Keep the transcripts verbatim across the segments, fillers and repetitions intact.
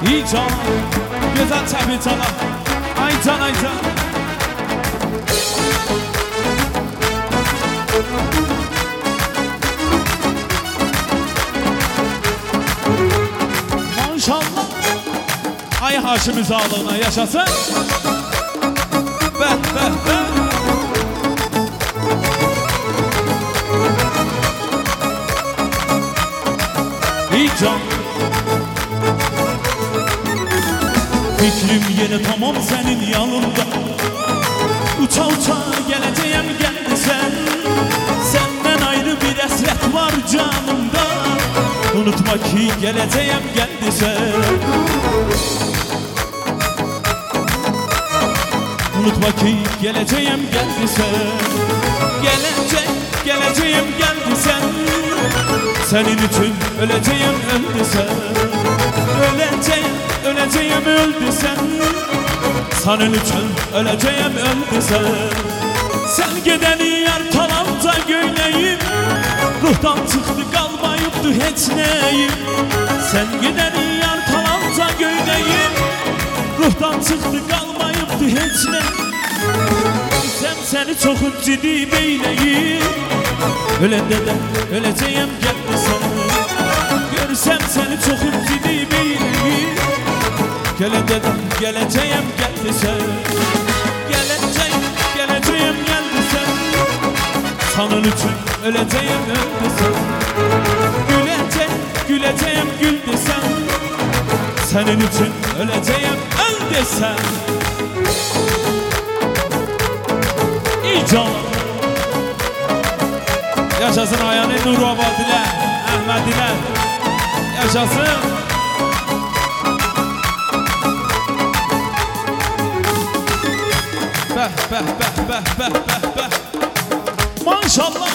İyi can, güzel tabi cana. Ay can, ay can. Maşallah. Ay Haşim Üzalığına yaşasın. Beh beh beh. İyi can. Fikrim yine tamam senin yanında. Uça uça geleceğim geldi sen. Senden ayrı bir esret var canımda. Unutma ki geleceğim geldi sen. Unutma ki geleceğim geldi sen. Gelecek geleceğim geldi sen. Senin için öleceğim öldü sen. Öleceğim öleceğim öldü sen. Senin için öleceğim öldü sen. Sen gideni yer talanta göyleyim. Ruhtan çıktı kalmayıptı hiç neyim. Sen gideni yer talanta göyleyim. Ruhtan çıktı kalmayıptı hiç neyim. Sen seni çok ciddi beyleyim. Ölende de öleceğim geldi sen. Görsem seni çok ciddi beyleyim. Gelende de geleceğim geldi sen. Geleceğim geleceğim geldi sen. Sanın için öleceğim öldü sen. Güleceğim güleceğim güldü sen. Senin için öleceğim öldü sen. İyi canım. Yaşasın Ayhan'ın Nuru Abadiler, Ahmediler. Yaşasın. Beh beh beh beh beh beh beh. Maşallah.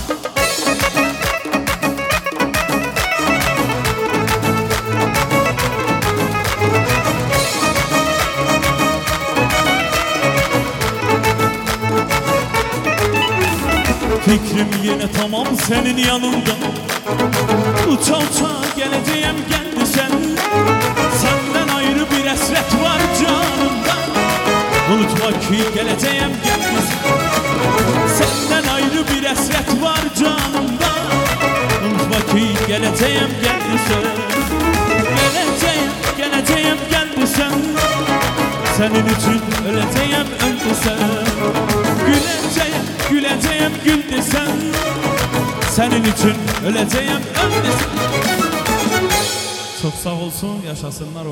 Fikrim yine tamam senin yanında. Uça uça geleceğim geldi sen. Senden ayrı bir esret var canımda. Unutma ki geleceğim geldi sen. Senden ayrı bir esret var canımda. Unutma ki geleceğim geldi sen. Geleceğim geleceğim geldi sen. Senin için öleceğim öldü sen. Güleceğim güleceğim güldü sen. Senin için öleceğim öldü sen. Çok sağ olsun, yaşasınlar.